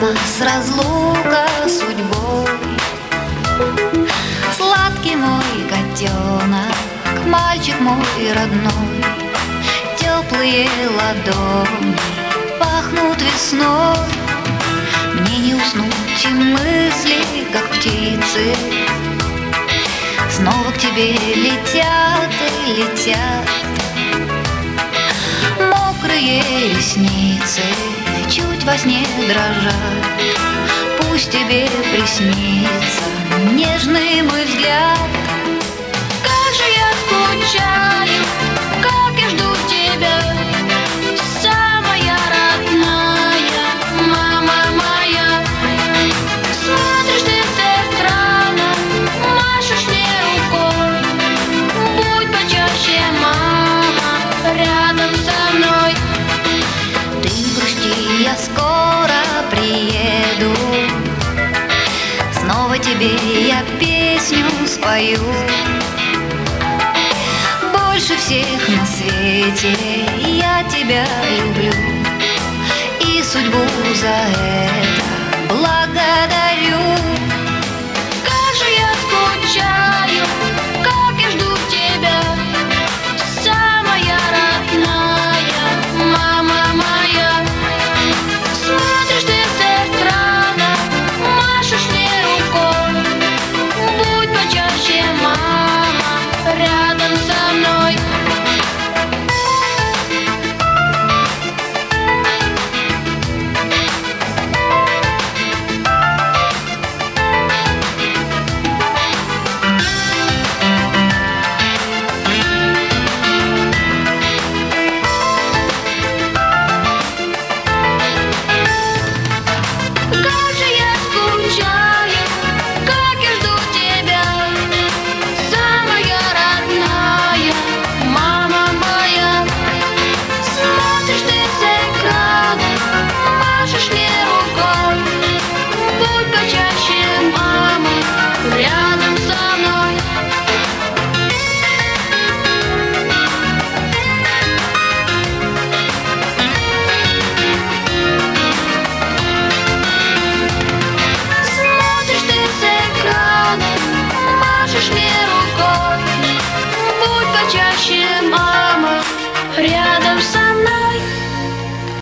нас разлука судьбой. Сладкий мой котенок, мальчик мой родной, теплые ладони пахнут весной. Мне не уснуть, и мысли, как птицы, снова к тебе летят и летят. Мокрые ресницы чуть во сне дрожат. Пусть тебе приснится нежный мой взгляд. Как же я скучаю, как я жду тебя, самая родная, мама моя. Смотришь ты с экрана, машешь мне рукой. Будь почаще, мама, рядом со мной. Ты не грусти, я скоро приеду, снова тебе я песню спою. Больше всех на свете я тебя люблю, и судьбу за это благодарю. Как же я скучаю, как я жду тебя, самая родная, мама моя. Смотришь ты с экрана, машешь мне рукой. Будь почаще, мама, рядом со мной. Как же я скучаю, как я жду тебя, самая родная, мама моя. Смотришь ты с экрана, машешь мне рукой. Будь почаще, мама, рядом со мной. Смотришь ты с экрана, машешь мне